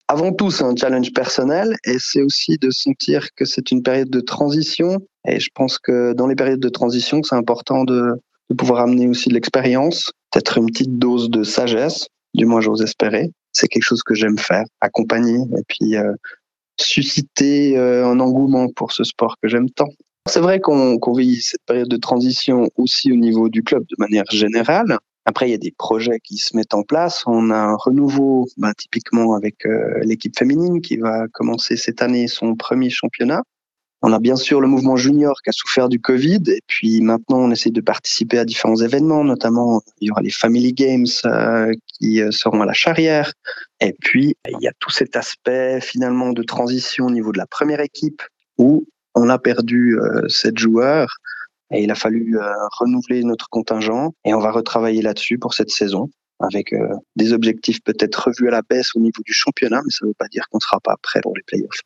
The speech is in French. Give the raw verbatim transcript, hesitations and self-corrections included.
Avant tout, c'est un challenge personnel et c'est aussi de sentir que c'est une période de transition. Et je pense que dans les périodes de transition, c'est important de, de pouvoir amener aussi de l'expérience, peut-être une petite dose de sagesse, du moins j'ose espérer. C'est quelque chose que j'aime faire, accompagner et puis euh, susciter euh, un engouement pour ce sport que j'aime tant. C'est vrai qu'on qu'on vit cette période de transition aussi au niveau du club de manière générale. Après, il y a des projets qui se mettent en place. On a un renouveau, ben, typiquement avec euh, l'équipe féminine qui va commencer cette année son premier championnat. On a bien sûr le mouvement junior qui a souffert du Covid. Et puis maintenant, on essaie de participer à différents événements, notamment il y aura les Family Games euh, qui euh, seront à la Charrière. Et puis, il y a tout cet aspect finalement de transition au niveau de la première équipe où on a perdu euh, sept joueurs et il a fallu euh, renouveler notre contingent et on va retravailler là-dessus pour cette saison avec euh, des objectifs peut-être revus à la baisse au niveau du championnat, mais ça ne veut pas dire qu'on ne sera pas prêt pour les playoffs.